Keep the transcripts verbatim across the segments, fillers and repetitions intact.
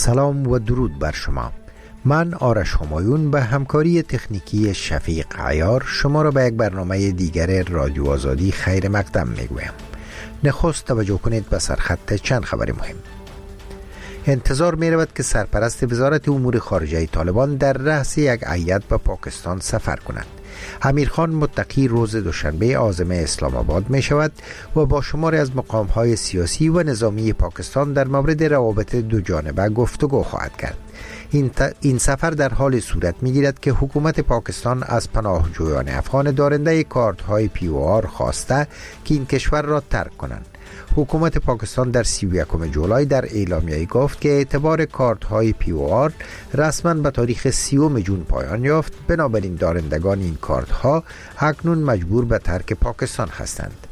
سلام و درود بر شما. من آرش همایون به همکاری تکنیکی شفیق عیار شما را به یک برنامه دیگر رادیو آزادی خیر مقدم میگویم. نخست توجه کنید به سرخط چند خبر مهم. انتظار می رود که سرپرست وزارت امور خارجه طالبان در رأس یک هیئت به پاکستان سفر کند. امیرخان متقی روز دوشنبه عازم اسلام آباد می شود و با شماری از مقام‌های سیاسی و نظامی پاکستان در مورد روابط دو جانبه گفتگو خواهد کرد. این, ت... این سفر در حال صورت می گیرد که حکومت پاکستان از پناهجویان افغان دارنده کارت‌های پی او آر خواسته که این کشور را ترک کنند. حکومت پاکستان در سی و یکم جولای در اعلامیه گفت که اعتبار کارت های پی او آر رسما به تاریخ سیوم ژوئن پایان یافت، بنابراین دارندگان این کارت ها اکنون مجبور به ترک پاکستان هستند.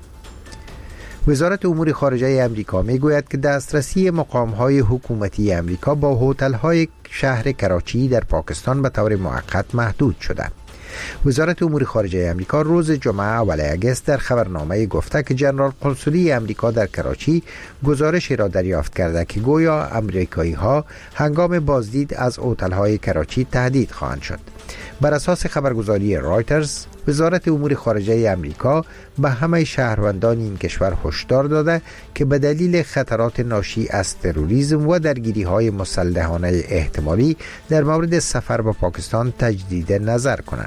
وزارت امور خارجه امریکا می گوید که دسترسی مقام های حکومتی امریکا با هتل های شهر کراچی در پاکستان به طور موقت محدود شده. وزارت امور خارجه امریکا روز جمعه اول اگست در خبرنامه گفته که جنرال قنسولی امریکا در کراچی گزارشی را دریافت کرده که گویا امریکایی ها هنگام بازدید از هتل های کراچی تهدید خواهند شد. بر اساس خبرگزاری رایترز، وزارت امور خارجه امریکا به همه شهروندان این کشور هشدار داده که به دلیل خطرات ناشی از تروریسم و درگیری های مسلحانه احتمالی در مورد سفر به پاکستان تجدید نظر کنند.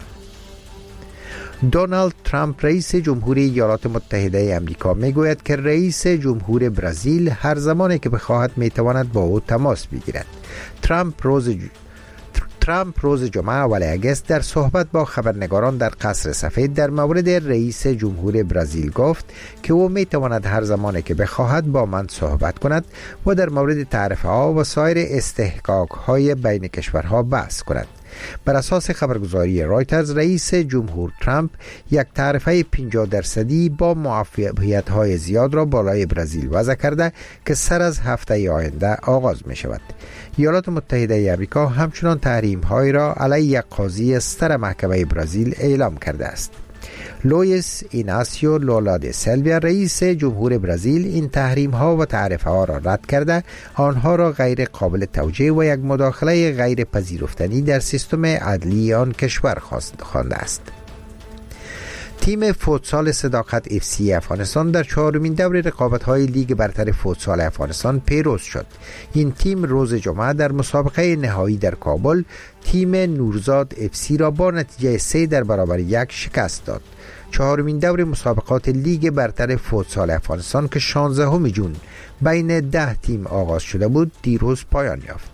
دونالد ترامپ رئیس جمهوری ایالات متحده امریکا میگوید که رئیس جمهور برزیل هر زمانی که بخواهد میتواند با او تماس بگیرد. ترامپ روز ج... ترامپ روز جمعه اول اگست در صحبت با خبرنگاران در قصر سفید در مورد رئیس جمهور برزیل گفت که او میتواند هر زمانی که بخواهد با من صحبت کند و در مورد تعرفه ها و سایر استحقاق های بین کشورها بحث کند. بر اساس خبرگزاری رایترز، رئیس جمهور ترامپ یک تعرفه پنجاه درصدی با معافیت های زیاد را بالای برزیل وضع کرده که سر از هفته آینده آغاز می شود. ایالات متحده امریکا همچنان تحریم های را علیه یک قاضی ستر محکمه برزیل اعلام کرده است. لوئیس ایناسیو لولا د سیلویا رئیس جمهور برزیل این تحریم ها و تعرفه ها را رد کرده، آنها را غیر قابل توجیه و یک مداخله غیر پذیرفتنی در سیستم عدلی آن کشور خوانده است. تیم فوتسال صداقت اف سی افغانستان در چهارمین دور رقابت‌های لیگ برتر فوتسال افغانستان پیروز شد. این تیم روز جمعه در مسابقه نهایی در کابل تیم نورزاد اف سی را با نتیجه سه در برابر یک شکست داد. چهارمین دور مسابقات لیگ برتر فوتسال افغانستان که شانزدهم ژوئن بین ده تیم آغاز شده بود، دیروز پایان یافت.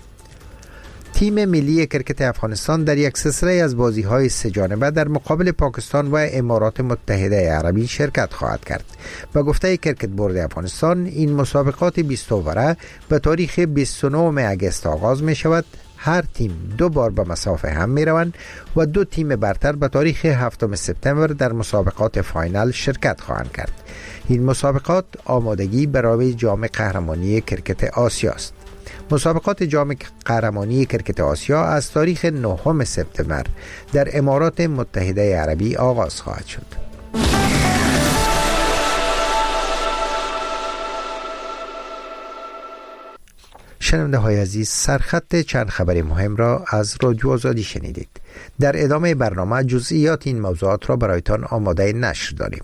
تیم ملی کرکت افغانستان در یک سلسله از بازی‌های سه جانبه در مقابل پاکستان و امارات متحده عربی شرکت خواهد کرد. به گفته کرکت بورد افغانستان، این مسابقات بیست اووره به تاریخ بیست و نهم اگست آغاز می شود. هر تیم دو بار به مسافه هم می روند و دو تیم برتر به تاریخ هفتم سپتامبر در مسابقات فاینال شرکت خواهند کرد. این مسابقات آمادگی برای جام قهرمانی کرکت آسیا است. مسابقات جام قهرمانی کرکت آسیا از تاریخ نهم سپتامبر در امارات متحده عربی آغاز خواهد شد. شنونده های عزیز، سرخط چند خبر مهم را از رادیو آزادی شنیدید. در ادامه برنامه جزئیات این موضوعات را برایتان آماده نشر داریم.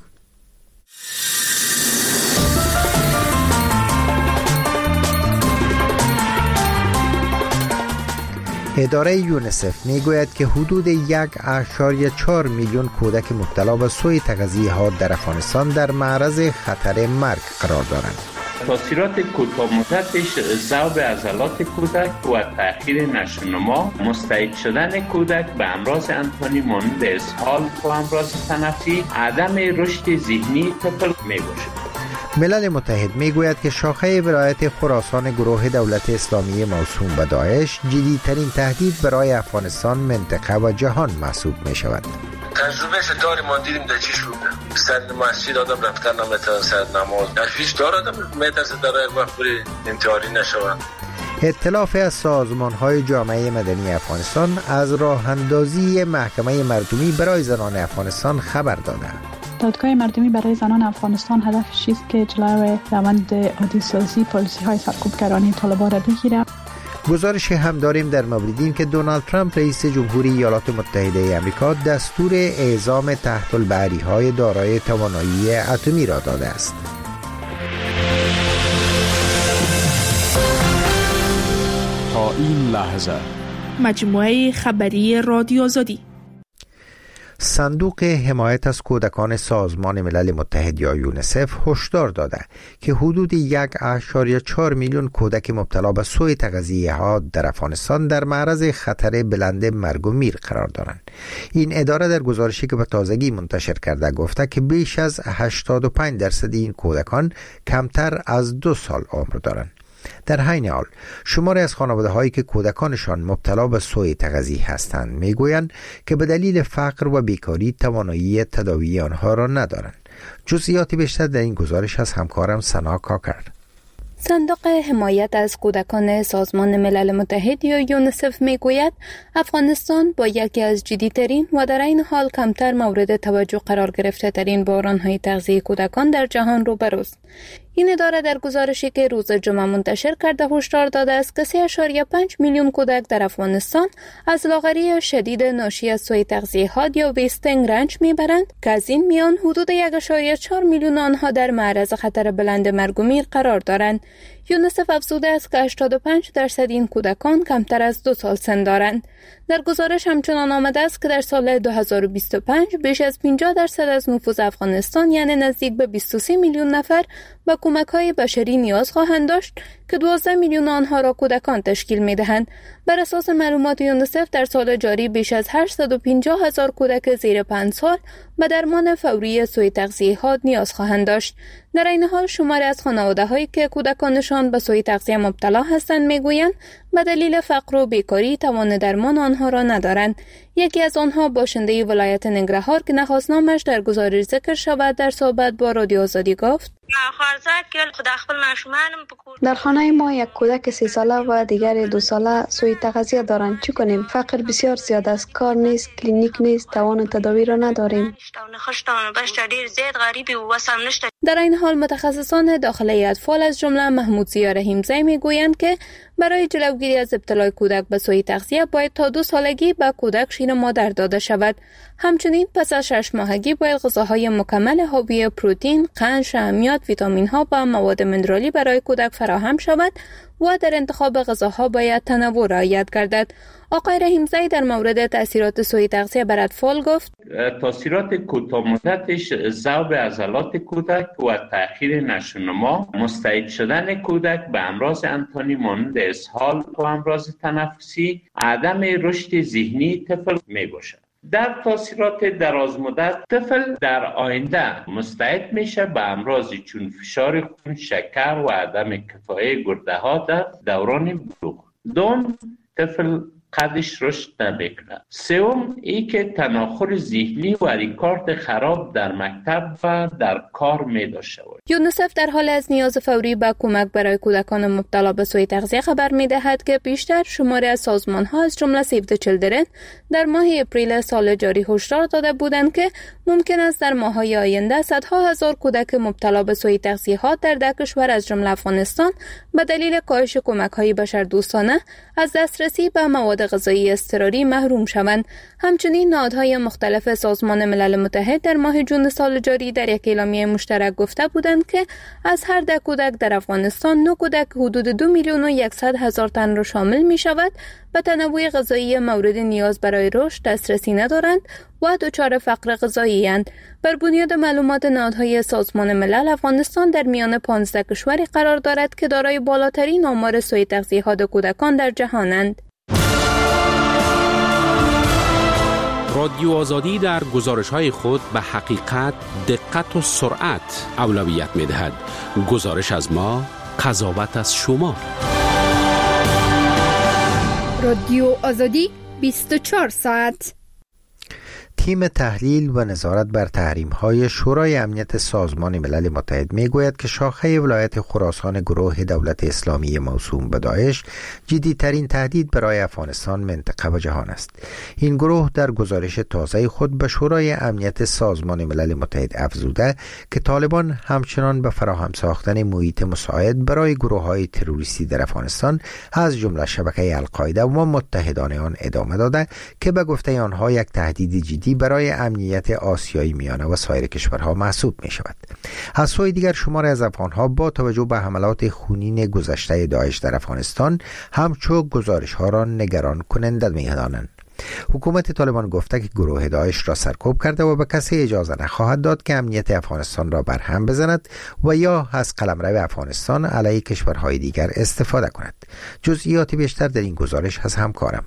اداره یونیسف میگوید که حدود یک اشاریه چهار میلیون کودک مبتلا به سوء تغذیه ها در افغانستان در معرض خطر مرگ قرار دارند. تاثیرات کوتاه مدتش ذوب عضلات کودک و تأخیر نشوونما، مستعد شدن کودک به امراض انتانی مانند اسهال و امراض تنفسی، عدم رشد ذهنی طفل میباشد. ملل متحد میگوید که شاخه ولایت خراسان گروه دولت اسلامی موسوم به داعش جدیدترین تهدید برای افغانستان، منطقه و جهان محسوب می شود. تجربه ستاری ما دیدیم در چی شده. سر مسجد آدم رفتن نمیتونه، سر نماز هیچ دار آدم میترسه در یک وقت بری انتحاری نشود. ائتلاف از سازمان‌های جامعه مدنی افغانستان از راه اندازی محکمه مردمی برای زنان افغانستان خبر داده. دادگاه مردمی برای زنان افغانستان هدفش است که جلوی روند عادی سازی پالیسی‌های سرکوبگرانه طالبان را بگیرد. گزارش هم داریم در مورد این که دونالد ترامپ رئیس جمهوری ایالات متحده آمریکا دستور اعزام تحت البحری‌های دارای توانایی اتمی را داده است. تا این لحظه مجموعه خبری رادیو آزادی. صندوق حمایت از کودکان سازمان ملل متحد یا یونیسف هشدار داده که حدود یک ممیز چهار میلیون کودک مبتلا به سوء تغذیه ها در افغانستان در معرض خطر بلند مرگ و میر قرار دارند. این اداره در گزارشی که به تازگی منتشر کرده گفته که بیش از هشتاد و پنج درصد این کودکان کمتر از دو سال عمر دارند. در حین حال شماری از خانواده هایی که کودکانشان مبتلا به سوء تغذیه هستند میگویند که به دلیل فقر و بیکاری توانایی تداوی آنها را ندارند. جزئیات بیشتر در این گزارش از همکارم سنا کاکر. صندوق حمایت از کودکان سازمان ملل متحد یا یونیسف میگوید افغانستان با یکی از جدی‌ترین و در این حال کمتر مورد توجه قرار گرفته ترین بحران‌های تغذیه کودکان در جهان روبروست. این اداره در گزارشی که روز جمعه منتشر کرده هشدار داده است که سه ممیز پنج میلیون کودک در افغانستان از لاغری شدید ناشی از سوء تغذیه حاد یا ویستنگ رنج میبرند که از این میان حدود یک ممیز چهار میلیون آنها در معرض خطر بلند مرگ و میر قرار دارند. یونیسف افزوده است که هشتاد و پنج درصد این کودکان کمتر از دو سال سن دارند. در گزارش همچنان آمده است که در سال دو هزار و بیست و پنج بیش از پنجاه درصد از نفوذ افغانستان یعنی نزدیک به بیست و سه میلیون نفر به کمک‌های بشری نیاز خواهند داشت که دوازده میلیون آنها را کودکان تشکیل می‌دهند. بر اساس معلومات یونیسف در سال جاری بیش از هشتصد و پنجاه هزار کودک زیر پنج سال به درمان فوری سوء تغذیه حاد نیاز خواهند داشت. در این حال شماری از خانواده‌هایی که کودکانشان به سوء تغذیه مبتلا هستند میگویند به دلیل فقر و بیکاری توان درمان آنها را ندارند. یکی از آنها باشنده ولایت ننگرهار که نخواست نامش در گزارش ذکر شود در صحبت با رادیو آزادی گفت: در خانه ما یک کودک سی ساله و دیگر دو ساله سوء تغذیه دارند. چی کنیم؟ فقر بسیار زیاد است، کار نیست، کلینیک نیست، توان تداوی را نداریم. در این حال متخصصان داخلی اطفال از جمله محمود ضیا رحیمزی میگویند که برای جلوگیری از ابتلای کودک به سوء تغذیه باید تا دو سالگی به کودک شیر مادر داده شود. همچنین پس از شش ماهگی باید غذاهای مکمل حاوی پروتئین، قند، شحمیات، ویتامین ها و مواد منرالی برای کودک فراهم شود و در انتخاب غذاها باید تنوع رعایت گردد. آقای رحیمزی در مورد تاثیرات سوء تغذیه بر اطفال گفت: تاثیرات کوتاه‌مدتش ذوب عضلات کودک و تأخیر نشوونما، مستعد شدن کودک به امراض انتانی مانند اسهال و امراض تنفسی، عدم رشد ذهنی طفل می باشد. در تاثیرات درازمدت طفل در آینده مستعد میشه به امراضی چون فشار خون، شکر و عدم کفایت گرده ها در دوران بلوغ. دوم، طفل قدش رشد نمیکنه. سوم، ای که تناخر ذهنی و ریکارد خراب در مکتب و در کار می داشته باشه. یونیسف در حال از نیاز فوری به کمک برای کودکان مبتلا به سوء تغذیه خبر می دهد که بیشتر شماره از سازمان ها از جمله سیو د چیلدرن در ماه اپریل سال جاری هشدار داده بودند که ممکن است در ماه‌های آینده صدها هزار کودک مبتلا به سوء تغذیه ها در ده کشور از جمله افغانستان به دلیل کاهش کمک‌های بشردوستانه از دسترسی به مواد غذایی اضطراری محروم شوند. همچنین نهادهای مختلف سازمان ملل متحد در ماه جون سال جاری در یک اعلامیه مشترک گفته بودند که از هر ده کودک در افغانستان نه کودک حدود دو میلیون و صد هزار تن را شامل می شود به تنوع غذایی مورد نیاز برای رشد دسترسی ندارند و دچار فقر غذایی اند. بر بنیاد معلومات نهادهای سازمان ملل، افغانستان در میان پانزده کشوری قرار دارد که دارای بالاترین آمار سوء تغذیه حاد کودکان در جهانند. رادیو آزادی در گزارش‌های خود به حقیقت، دقت و سرعت اولویت می‌دهد. گزارش از ما، قضاوت از شما. رادیو آزادی بیست و چهار ساعت. تیم تحلیل و نظارت بر تحریم‌های شورای امنیت سازمان ملل متحد می‌گوید که شاخه ولایت خراسان گروه دولت اسلامی موسوم به داعش جدی‌ترین تهدید برای افغانستان، منطقه و جهان است. این گروه در گزارش تازه خود به شورای امنیت سازمان ملل متحد افزوده که طالبان همچنان به فراهم ساختن محیط مساعد برای گروه‌های تروریستی در افغانستان از جمله شبکه القاعده و متحدان آن ادامه داده که به گفته آنها یک تهدید جدی برای امنیت آسیای میانه و سایر کشورها محسوب می شود. از سوی دیگر شماری از افغانها با توجه به حملات خونین گذشته داعش در افغانستان همچون گزارش ها را نگران کننده می دانند. حکومت طالبان گفته که گروه داعش را سرکوب کرده و به کسی اجازه نخواهد داد که امنیت افغانستان را برهم بزند و یا از قلمرو افغانستان علیه کشورهای دیگر استفاده کند. جزئیات بیشتر در این گزارش از همکارم.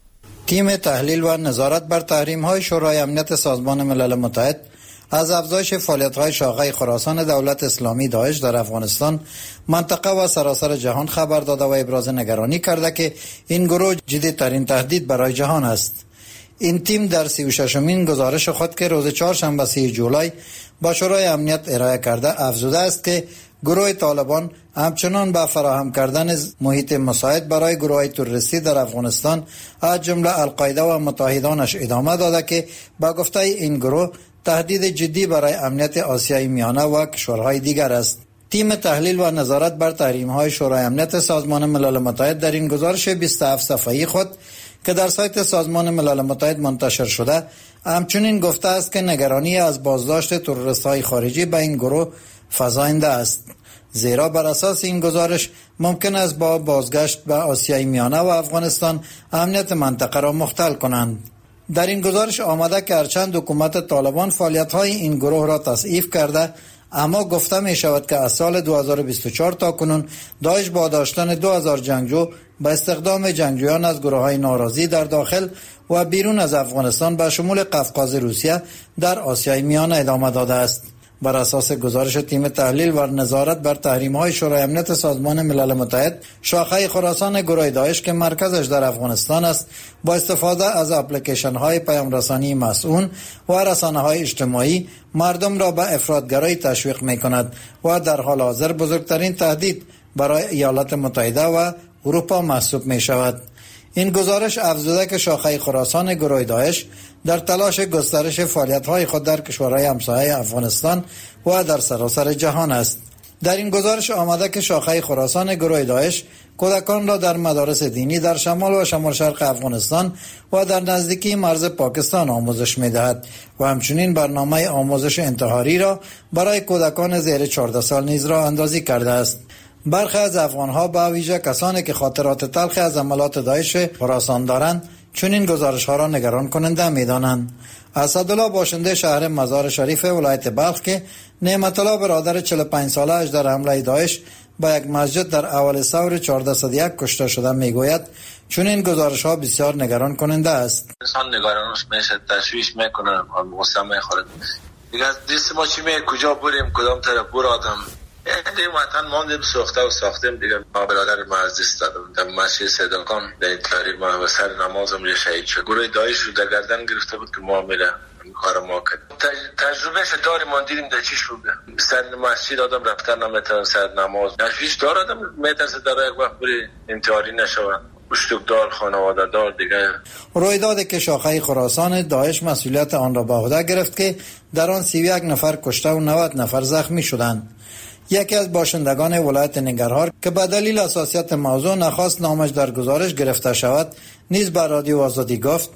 تیم تحلیل و نظارت بر تحریم‌های شورای امنیت سازمان ملل متحد از افزایش فعالیت‌های شاخه خراسان دولت اسلامی داعش در افغانستان، منطقه و سراسر جهان خبر داده و ابراز نگرانی کرده که این گروه جدی‌ترین تهدید برای جهان است. این تیم در سی و ششمین گزارش خود که روز چهارشنبه سی جولای با شورای امنیت ارائه کرده افزوده است که گروه طالبان همچنان به فراهم کردن محیط مساعد برای گروه‌های تروریستی در افغانستان از جمله القاعده و متحدانش ادامه داده که با گفته این گروه تهدید جدی برای امنیت آسیای میانه و کشورهای دیگر است. تیم تحلیل و نظارت بر تحریم‌های شورای امنیت سازمان ملل متحد در این گزارش بیست و هفت صفحه‌ای خود که در سایت سازمان ملل متحد منتشر شده همچنین گفته است که نگرانی از بازداشت تروریست‌های خارجی به این گروه فزاینده است، زیرا بر اساس این گزارش ممکن است با بازگشت به آسیای میانه و افغانستان امنیت منطقه را مختل کنند. در این گزارش آمده که هرچند حکومت طالبان فعالیت‌های این گروه را تضعیف کرده، اما گفته می شود که از سال دو هزار و بیست و چهار تا کنون داعش با داشتن دو هزار جنگجو به استخدام جنگجویان از گروه‌های ناراضی در داخل و بیرون از افغانستان به شمول قفقاز روسیه در آسیای میانه ادامه داده است. بر اساس گزارش تیم تحلیل و نظارت بر تحریم‌های شورای امنیت سازمان ملل متحد، شاخه خراسان گروه داعش که مرکزش در افغانستان است، با استفاده از اپلیکیشن‌های پیام‌رسانی مسئول و رسانه‌های اجتماعی مردم را به افراطگرایی تشویق می‌کند و در حال حاضر بزرگترین تهدید برای ایالات متحده و اروپا محسوب می‌شود. این گزارش افزوده که شاخه خراسان گروه داعش در تلاش گسترش فعالیت‌های خود در کشورهای همسایه افغانستان و در سراسر جهان است. در این گزارش آمده که شاخه خراسان گروه داعش کودکان را در مدارس دینی در شمال و شمال شرق افغانستان و در نزدیکی مرز پاکستان آموزش می‌دهد و همچنین برنامه آموزش انتحاری را برای کودکان زیر چهارده سال نیز راه اندازی کرده است. برخی از افغان‌ها به ویژه کسانی که خاطرات تلخی از عملات داعش خراسان دارند چون این گزارش‌ها را نگران کننده می‌دانند. اسدالله باشنده شهر مزار شریف ولایت بلخ که نعمت الله برادر چهل و پنج ساله اش در حمله داعش با یک مسجد در اول ثور چهارده صد و یک کشته شده میگوید چون این گزارش‌ها بسیار نگران کننده است. انسان نگرانش میشه، تشویش میکنه، غصه میخوره. دیگه دست ما چی می کجا بریم، کدام طرف برادم. این وطن ماندیم ساخته و ساختیم دیگه. ما برادر مجلس دادم در مسجد صداقان در این تاریخ ما و سر نمازم یه شهید شد. گروه داعش رو در گردن گرفته بود که ما میره کار ما کرد. تجربه ش داریم، ما دیدیم در چیش بوده. سر مسجد آدم رفتن نمیتونن سر نماز. تشویش دار آدم میترسه در یک وقت بری انتحاری نشون. مشتوکدار خانواده دار دیگه. رویداد که شاخه خراسان داعش مسئولیت آن را به عهده گرفت که در آن سی و یک نفر کشته و نود نفر زخمی شدند. یکی از باشندگان ولایت ننگرهار که به دلیل حساسیت موضوع نخواست نامش در گزارش گرفته شود نیز به رادیو آزادی گفت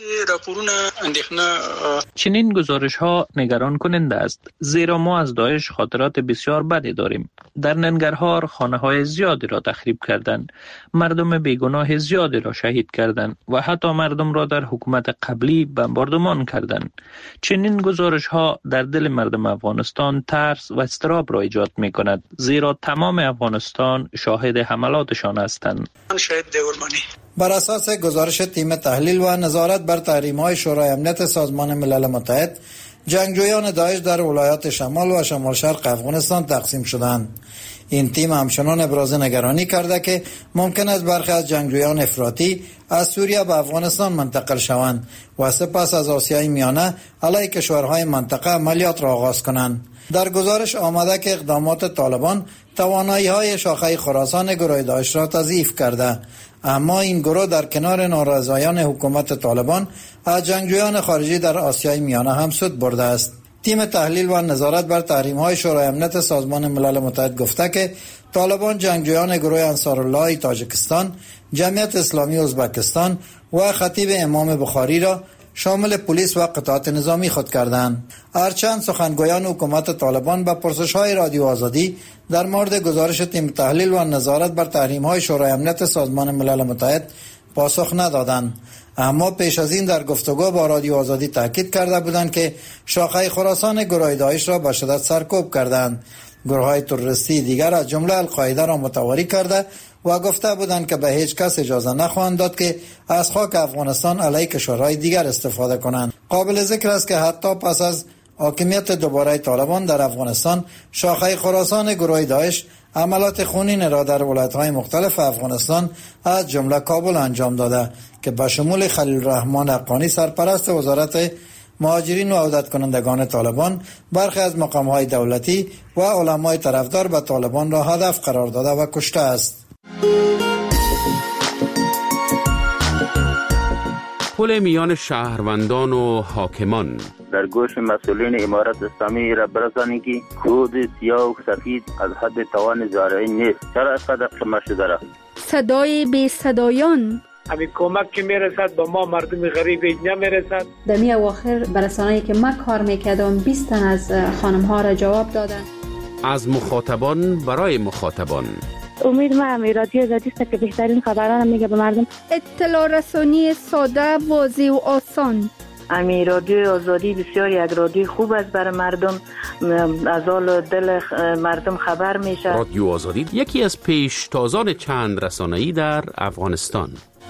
چنین گزارش ها نگران کننده است، زیرا ما از داعش خاطرات بسیار بدی داریم. در ننگرهار خانه های زیادی را تخریب کردند، مردم بیگناه زیادی را شهید کردند و حتی مردم را در حکومت قبلی بمباردمان کردند. چنین گزارش ها در دل مردم افغانستان ترس و اضطراب را ایجاد می کند، زیرا تمام افغانستان شاهد حملاتشان هستند. بر اساس گزارش تیم تحلیل و نظارت بر تحریم‌های شورای امنیت سازمان ملل متحد، جنگجویان داعش در ولایات شمال و شمال شرق افغانستان تقسیم شدند. این تیم همچنان ابراز نگرانی کرده که ممکن است برخی از جنگجویان افراطی از سوریه به افغانستان منتقل شوند و سپس از آسیای میانه علیه کشورهای منطقه عملیات را آغاز کنند. در گزارش آمده که اقدامات طالبان توانایی‌های شاخه خراسان گروه داعش را تضعیف کرده، اما این گروه در کنار نارضایان حکومت طالبان از جنگجویان خارجی در آسیای میانه هم سود برده است. تیم تحلیل و نظارت بر تحریم‌های شورای امنیت سازمان ملل متحد گفته که طالبان جنگجویان گروه انصارالله تاجیکستان، جمعیت اسلامی ازبکستان و خطیب امام بخاری را شامل پلیس و قطعات نظامی خود کردند. هرچند سخنگویان حکومت طالبان به پرسش‌های رادیو آزادی در مورد گزارش تیم تحلیل و نظارت بر تحریم‌های شورای امنیت سازمان ملل متحد پاسخ ندادند، اما پیش از این در گفتگو با رادیو آزادی تاکید کرده بودند که شاخه خراسان گروه داعش را به شدت سرکوب کردند. گروه‌های تروریستی دیگر از جمله القاعده را متواری کرده و گفته بودند که به هیچ کس اجازه نخواهند داد که از خاک افغانستان علیه کشورهای دیگر استفاده کنند. قابل ذکر است که حتی پس از حاکمیت دوباره طالبان در افغانستان، شاخه خراسان گروه داعش عملیات خونین را در ولایت‌های مختلف افغانستان از جمله کابل انجام داده که به شمول خلیل الرحمن حقانی سرپرست وزارت مهاجرین و عودت کنندگان طالبان، برخی از مقام‌های دولتی و علمای طرفدار به طالبان را هدف قرار داده و کشته است. پل میان شهروندان و حاکمان در گوش مسئولین امارت اسلامی را برسانید که کود سیاه و سفید از حد توان زارعی نیست. چرا اینقدر خمه شده را؟ صدای بی صدایان همین کمک که میرسد با ما مردم غریب نمیرسد. در می اواخر برسانه‌ای که من کار میکردم بیست تن از خانم ها را جواب دادن. از مخاطبان برای مخاطبان. امید ما رادیو آزادی است که بهترین خبران میگه به مردم. اطلاع رسانی ساده، واضح و آسان. امی رادیو آزادی بسیار یک رادیو خوب است برای مردم، از حال دل مردم خبر میشه. رادیو آزادی یکی از پیشتازان چند رسانه‌ای در افغانستان.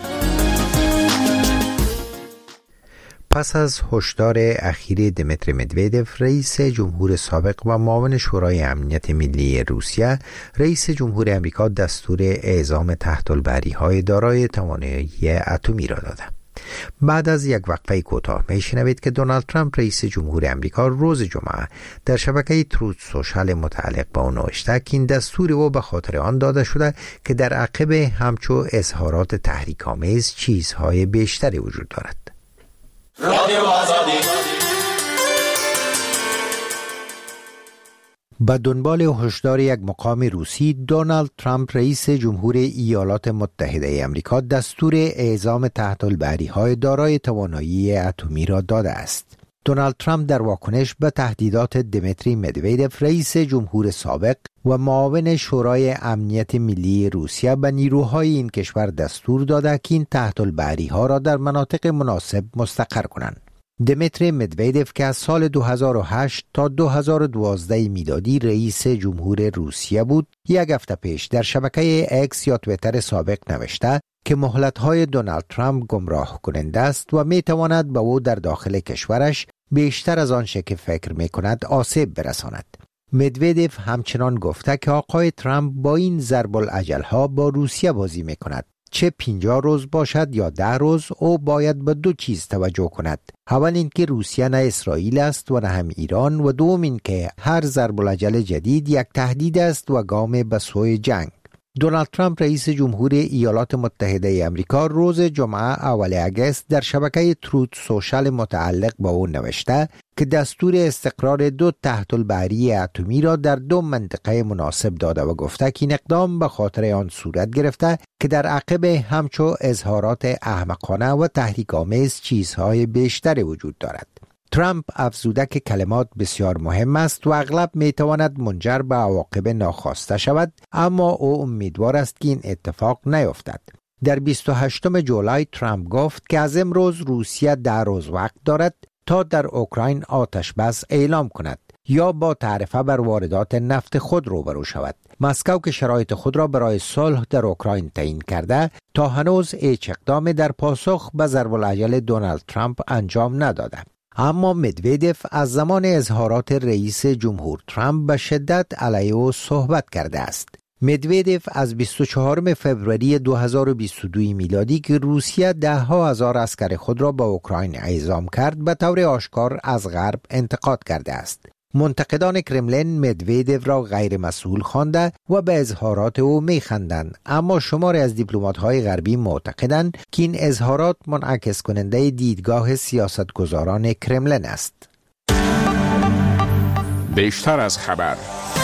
پس از هشدار اخیر دمیتری مدویدف، رئیس جمهور سابق و معاون شورای امنیت ملی روسیه، رئیس جمهور امریکا دستور اعزام تحت البری‌های دارای توانایی اتمی را داده. بعد از یک وقفه کوتاه میشنوید که دونالد ترامپ رئیس جمهور امریکا روز جمعه در شبکه تروت سوشال متعلق با اون نوشته که این دستور او به خاطر آن داده شده که در عقب همچو اظهارات تحریک‌آمیز چیزهای بیشتری وجود دارد. رادیو آزادی. با دنبال هشدار یک مقام روسی، دونالد ترامپ رئیس جمهور ایالات متحده امریکا دستور اعزام تحت البری‌های دارای توانایی اتمی را داده است. دونالد ترامپ در واکنش به تهدیدات دمیتری مدویدف، رئیس جمهور سابق و معاون شورای امنیت ملی روسیه، به نیروهای این کشور دستور داده که این تحت البری‌ها را در مناطق مناسب مستقر کنند. دمیتری مدویدف که از سال دو هزار و هشت تا دو هزار و دوازده میلادی رئیس جمهور روسیه بود، یک هفته پیش در شبکه اکس یا تویتر سابق نوشته که مهلت‌های دونالد ترامپ گمراه کننده است و می‌تواند به او در داخل کشورش بیشتر از آنچه که فکر می‌کند آسیب برساند. مدویدف همچنان گفته که آقای ترامپ با این ضرب العجل‌ها با روسیه بازی می‌کند. چه پنجاه روز باشد یا ده روز، او باید به دو چیز توجه کند. اول این که روسیه نه اسرائیل است و نه هم ایران، و دوم این که هر ضرب العجل جدید یک تهدید است و گام به سوی جنگ. دونالد ترامپ رئیس جمهور ایالات متحده امریکا روز جمعه اول اگست در شبکه تروت سوشال متعلق با او نوشته که دستور استقرار دو تحت البری اتمی را در دو منطقه مناسب داده و گفته که این اقدام به خاطر آن صورت گرفته که در عقب همچو اظهارات احمقانه و تحریک‌آمیز چیزهای بیشتری وجود دارد. ترامپ افزوده که کلمات بسیار مهم است و اغلب میتواند منجر به عواقب ناخواسته شود، اما او امیدوار است که این اتفاق نیفتد. در بیست و هشتم جولای ترامپ گفت که از امروز روسیه ده روز وقت دارد تا در اوکراین آتش بس اعلام کند یا با تعرفه بر واردات نفت خود روبرو شود. مسکو که شرایط خود را برای صلح در اوکراین تعیین کرده، تا هنوز هیچ اقدام در پاسخ به ضرب العجل دونالد ترامپ انجام نداده. اما مدودف از زمان اظهارات رئیس جمهور ترامپ به شدت علیه او صحبت کرده است. مدودف از بیست و چهارم فوریه دو هزار و بیست و دو میلادی که روسیه ده ها هزار عسکر خود را به اوکراین اعزام کرد به طور آشکار از غرب انتقاد کرده است. منتقدان کرملین مدودف را غیر مسئول خوانده و به اظهارات او میخندند، اما شماری از دیپلمات‌های غربی معتقدند که این اظهارات منعکس کننده دیدگاه سیاستگزاران کرملین است. بیشتر از خبر.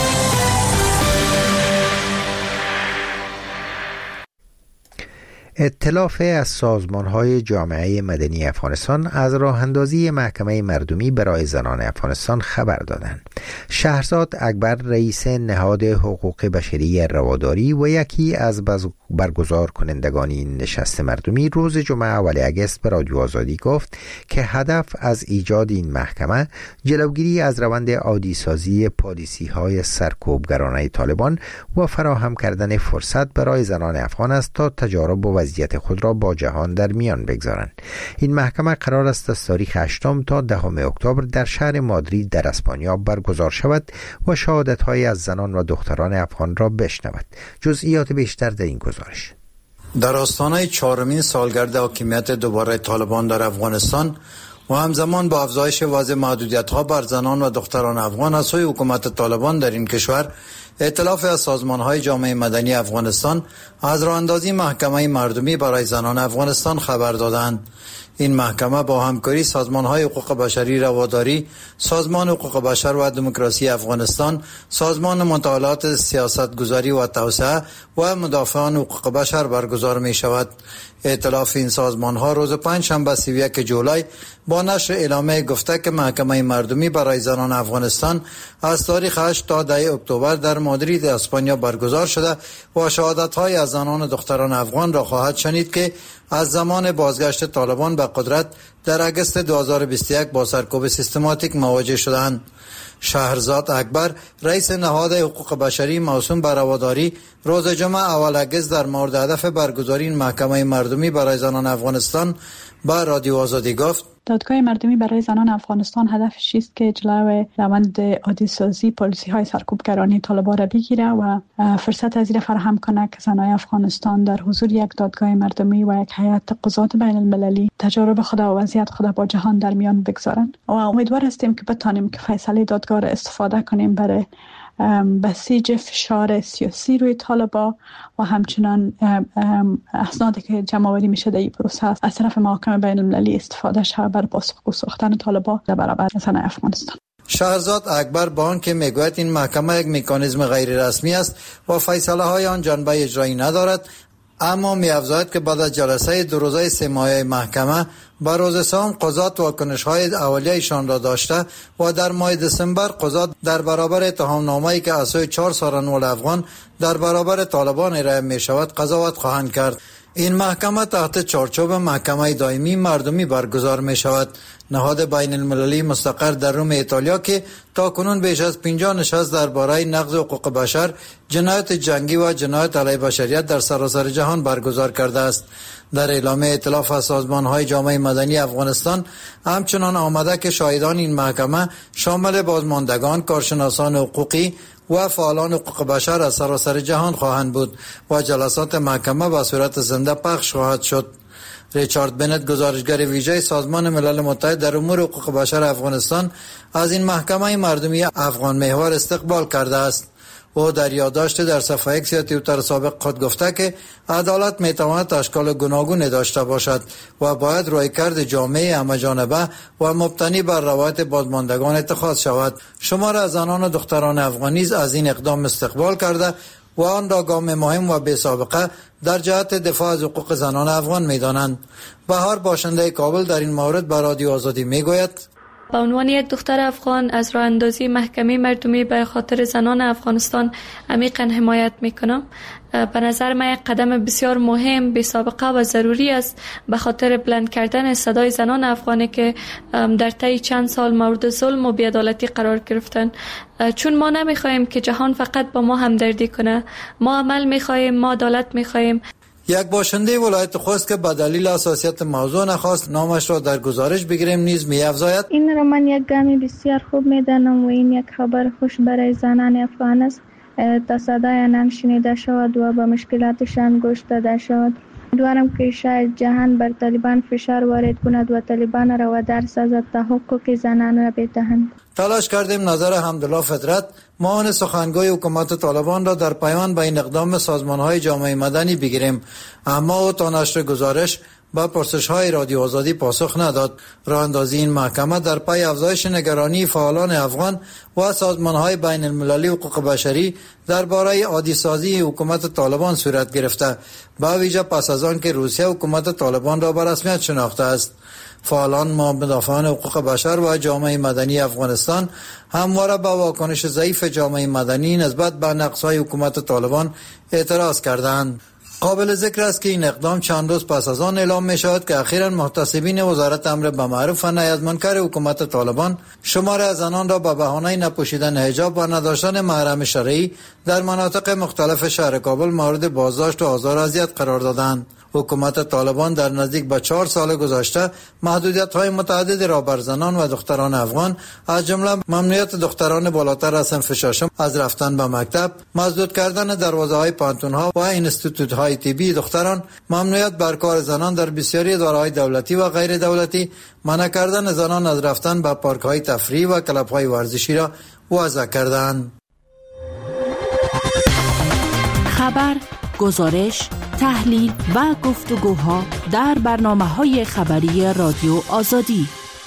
ائتلاف از سازمان‌های جامعه مدنی افغانستان از راه اندازی محکمه مردمی برای زنان افغانستان خبر دادند. شهرزاد اکبر رئیس نهاد حقوق بشری رواداری و یکی از برگزار کنندگان این نشست مردمی روز جمعه اول اگست به رادیو آزادی گفت که هدف از ایجاد این محکمه جلوگیری از روند عادی سازی پالیسی‌های سرکوبگرانه طالبان و فراهم کردن فرصت برای زنان افغان است تا تجارب و وضعیت خود را با جهان در میان بگذارند. این محکمه قرار است از تاریخ هشتم تا دهم اکتبر در شهر مادرید در اسپانیا برگزار شود و شهادت‌های از زنان و دختران افغان را بشنود. جزئیات بیشتر در این گزارش. در آستانه چهارمین سالگرد حاکمیت دوباره طالبان در افغانستان و همزمان با افزایش وضع محدودیت‌ها بر زنان و دختران افغان از سوی حکومت طالبان در این کشور، ائتلاف از سازمان‌های جامعه مدنی افغانستان از راه اندازی محکمه مردمی برای زنان افغانستان خبر دادند. این محکمه با همکاری سازمان‌های حقوق بشری رواداری، سازمان حقوق بشر و دموکراسی افغانستان، سازمان مطالعات سیاستگذاری و توسعه و مدافعان حقوق بشر برگزار می‌شود. ائتلاف این سازمان‌ها روز پنجشنبه سی و یک جولای با نشر اعلامیه گفته که محکمه مردمی برای زنان افغانستان از تاریخ هشت تا ده اکتبر در مادرید اسپانیا برگزار شده و شهادت‌های از زنان و دختران افغان را خواهد شنید که از زمان بازگشت طالبان به قدرت در اگست دو هزار و بیست و یک با سرکوب سیستماتیک مواجه شدند. شهرزاد اکبر رئیس نهاد حقوق بشری موسوم به رواداری روز جمعه اول اگست در مورد هدف برگزاری این محکمه مردمی برای زنان افغانستان با رادیو آزادی گفت: دادگاه مردمی برای زنان افغانستان هدفش است که جلوی روند عادی سازی پالیسی های سرکوبگرانه طالبان را بگیره و فرصت از این فراهم کنه که زنان افغانستان در حضور یک دادگاه مردمی و یک هیئت قضات بین المللی تجارب خود و وضعیت خود با جهان در میان بگذارند و امیدوار هستیم که بتانیم که فیصله دادگاه را استفاده کنیم برای بسیج فشار سیاسی روی طالبان و همچنان اسنادی که جمع آوری میشه در این پروسه از طرف محاکم بین المللی استفاده شود برای پاسخگو ساختن طالبان در برابر زنان افغانستان. شهرزاد اکبر با آنکه میگوید این محکمه یک مکانیزم غیر رسمی است و فیصله های آن جنبه اجرایی ندارد، اما می‌افزاید که بعد از جلسه دو روزه سه ماهه محکمه با روز سوم قضات واکنش‌های اولیه‌شان را داشته و در ماه دسامبر قضات در برابر اتهامنامه‌ای که از سوی چهار سرانول افغان در برابر طالبان ارائه می‌شود قضاوت خواهند کرد. این محکمه تحت چارچوب محکمه دائمی مردمی برگزار می شود. نهاد بین المللی مستقر در روم ایتالیا که تا کنون بیش از پنجاه نشست درباره نقض حقوق بشر، جنایت جنگی و جنایت علیه بشریت در سراسر جهان برگزار کرده است. در اعلامیه ائتلاف از سازمان‌های جامعه مدنی افغانستان همچنان آمده که شاهدان این محکمه شامل بازماندگان، کارشناسان حقوقی و فعالان حقوق بشر از سراسر جهان خواهند بود و جلسات محکمه به صورت زنده پخش خواهد شد. ریچارد بنت، گزارشگر ویژه سازمان ملل متحد در امور حقوق بشر افغانستان، از این محکمه مردمی افغان محور استقبال کرده است. او در یادداشت در صفحه ایکس یا توییتر سابق خود گفته که عدالت میتواند اشکال گوناگون داشته باشد و باید رویکرد جامع همه‌جانبه و مبتنی بر روایت بازماندگان اتخاذ شود. شمار از زنان و دختران افغانی از این اقدام استقبال کرده و آن را گام مهم و بی سابقه در جهت دفاع از حقوق زنان افغان می‌دانند. بهار، باشنده کابل، در این مورد به رادیو آزادی میگوید: به عنوان یک دختر افغان از راه اندازی محکمه مردمی به خاطر زنان افغانستان عمیقاً حمایت میکنم. به نظر من یک قدم بسیار مهم، بی سابقه و ضروری است به خاطر بلند کردن صدای زنان افغانی که در طی چند سال مورد ظلم و بی‌عدالتی قرار گرفتن. چون ما نمیخوایم که جهان فقط با ما همدردی کنه، ما عمل میخوایم، ما عدالت میخوایم. یک باشنده ولایت خوست که به دلیل حساسیت موضوع نخواست نامش را در گزارش بگیریم نیز می‌افزاید: این را من یک گامی بسیار خوب می‌دانم و این یک خبر خوش برای زنان افغان است تا صدای آنان شنیده شود و به مشکلاتشان گوش داده شود. امیدوارم که شاید جهان بر طالبان فشار وارد کند و طالبان را وادار سازد تا حقوق زنان را بدهند. تلاش کردیم نظر حمدالله فطرت معاون سخنگوی حکومت طالبان را در پیوند به این اقدام سازمان‌های جامعه مدنی بگیریم، اما او تا نشر گزارش با پرسش‌های رادیو آزادی پاسخ نداد. راه اندازی این محکمه در پی افزایش نگرانی فعالان افغان و سازمان‌های بین المللی حقوق بشری درباره عادی سازی حکومت طالبان صورت گرفته، با ویژه پس از آن که روسیه حکومت طالبان را به رسمیت شناخته است. فعالان مدافعان حقوق بشر و جامعه مدنی افغانستان همواره با واکنش ضعیف جامعه مدنی نسبت به نقص‌های حکومت طالبان اعتراض کردند. قابل ذکر است که این اقدام چند روز پس از آن اعلام می شود که اخیراً محتسبین وزارت امر به معروف و نهی از منکر حکومت طالبان شمار از زنان را به بهانه نپوشیدن حجاب و نداشتن محرم شرعی در مناطق مختلف شهر کابل مورد بازداشت و آزار و اذیت قرار دادند. حکومت طالبان در نزدیک به چهار سال گذشته محدودیت‌های متعددی را بر زنان و دختران افغان از جمله ممنوعیت دختران بالاتر از صنف ششم از رفتن به مکتب، مسدود کردن دروازه‌های پانتون‌ها و اینستیتوت‌های طبی دختران، ممنوعیت بر کار زنان در بسیاری اداره‌های دولتی و غیر دولتی، منع کردن زنان از رفتن به پارک‌های تفریحی و کلب‌های ورزشی را وضع کردند. خبر، گزارش، تحلیل و گفتگوها در برنامه‌های خبری رادیو آزادی.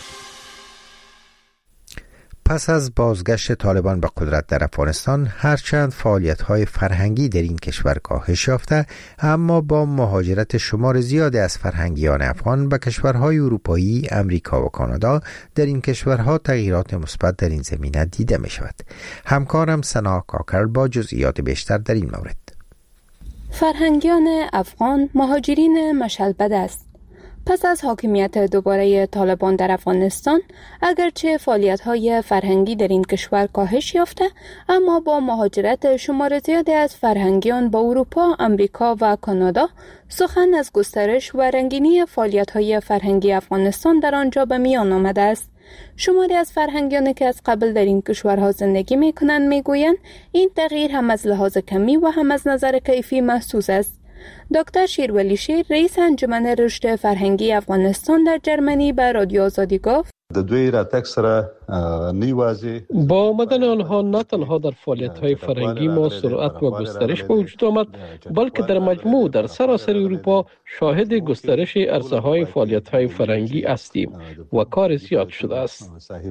پس از بازگشت طالبان به قدرت در افغانستان، هرچند فعالیت‌های فرهنگی در این کشور کاهش یافته، اما با مهاجرت شمار زیادی از فرهنگیان افغان به کشورهای اروپایی، امریکا و کانادا، در این کشورها تغییرات مثبت در این زمینه دیده می‌شود. همکارم سنا کاکر با جزئیات بیشتر در این مورد. فرهنگیان افغان مهاجرین مشلبد است. پس از حاکمیت دوباره طالبان در افغانستان، اگرچه فعالیت‌های فرهنگی در این کشور کاهش یافته، اما با مهاجرت شمار زیادی از فرهنگیان با اروپا، امریکا و کانادا، سخن از گسترش و رنگینی فعالیت‌های فرهنگی افغانستان در آنجا به میان آمده است. شماری از فرهنگیانی که از قبل در این کشورها زندگی می‌کنند می‌گویند این تغییر هم از لحاظ کمی و هم از نظر کیفی محسوس است. دکتر شیرولی شیر، رئیس انجمن رشد فرهنگی افغانستان در جرمنی، به رادیو آزادی گفت: د دوی راتګ سره نیوازي با آمدن آنها نه تنها در فعالیت‌های فرهنگی ما سرعت و گسترش به وجود آمد، بلکه در مجموع در سراسر اروپا شاهد گسترش عرصه‌های فعالیت‌های فرهنگی هستیم و کار زیاد شده است.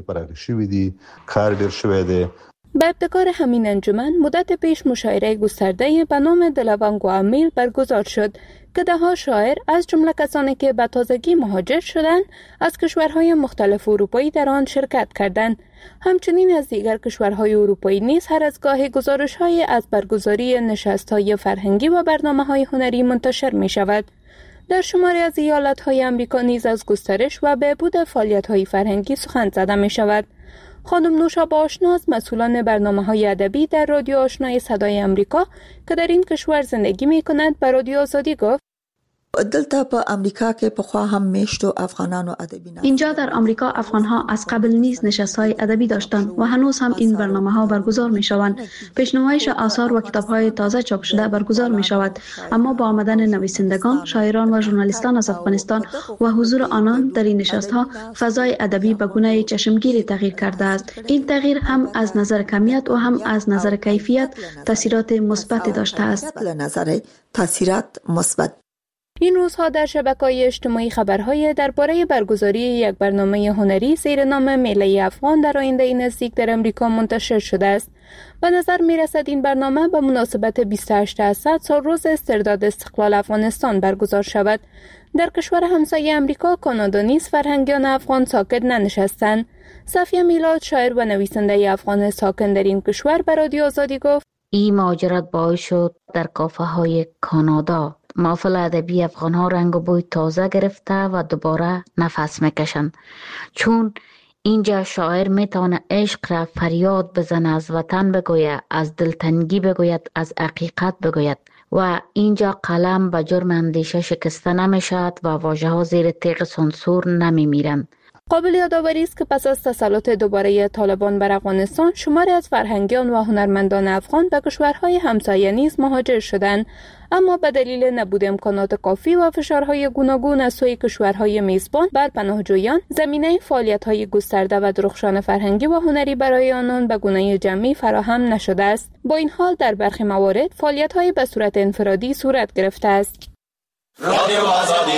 به ابتکار همین انجمن مدت پیش مشاعره گسترده به نام دلوانگ و امیل برگزار شد که ده ها شاعر از جمله کسانی که به تازگی مهاجر شدند از کشورهای مختلف اروپایی در آن شرکت کردند. همچنین از دیگر کشورهای اروپایی نیز هر از گاهی گزارش‌های از برگزاری نشست‌های فرهنگی و برنامه‌های هنری منتشر می‌شود. در شماری از ایالت‌های آمریکا نیز از گسترش و بهبود فعالیت‌های فرهنگی سخن زده می‌شود. خانم نوشابه آشناز، مسئولان برنامه‌های ادبی در رادیو آشنای صدای آمریکا که در این کشور زندگی می‌کند، به رادیو آزادی گفت: دلته په امریکا کې پخوا هم میشتو افغانانو ادبی. اینجا در آمریکا افغان‌ها از قبل نیز نشست‌های ادبی داشتند و هنوز هم این برنامه‌ها برگزار می‌شوند. پیش‌نمایش آثار و کتاب‌های تازه چاپ شده برگزار می‌شود، اما با آمدن نویسندگان، شاعران و ژورنالیستان از افغانستان و حضور آنان در این نشست‌ها، فضای ادبی به گونه چشمگیری تغییر کرده است. این تغییر هم از نظر کمیت و هم از نظر کیفیت تاثیرات مثبتی داشته است. از نظر تاثیرات مثبت. این روزها در شبکه‌های اجتماعی خبرهای درباره برگزاری یک برنامه هنری زیر نام میله افغان در آینده نزدیک در امریکا منتشر شده است. به نظر می‌رسد این برنامه به مناسبت بیست و هشت اسد سال روز استرداد استقلال افغانستان برگزار شود. در کشور همسایه امریکا، کانادا نیز فرهنگیان افغان ساکت ننشستند. صفیه میلاد، شاعر و نویسنده افغان ساکن در این کشور، به رادیو آزادی گفت: این مهاجرت باعث شد در کافه‌های کانادا محفل ادبی افغان ها رنگ و بوی تازه گرفته و دوباره نفس میکشند، چون اینجا شاعر میتونه عشق را فریاد بزنه، از وطن بگوید، از دلتنگی بگوید، از حقیقت بگوید و اینجا قلم به جرم اندیشه شکسته نمی شود و واژه ها زیر تیغ سانسور نمی میرند. قابل یادآوری است که پس از تسلط دوباره طالبان بر افغانستان، شماری از فرهنگیان و هنرمندان افغان به کشورهای همسایه نیز مهاجر شدند، اما به دلیل نبود امکانات کافی و فشارهای گوناگون از سوی کشورهای میزبان بر پناهجویان، زمینه فعالیت‌های گسترده و درخشان فرهنگی و هنری برای آنان به گونه جمعی فراهم نشده است. با این حال در برخی موارد فعالیت‌های به صورت انفرادی صورت گرفته است. رادیو آزادی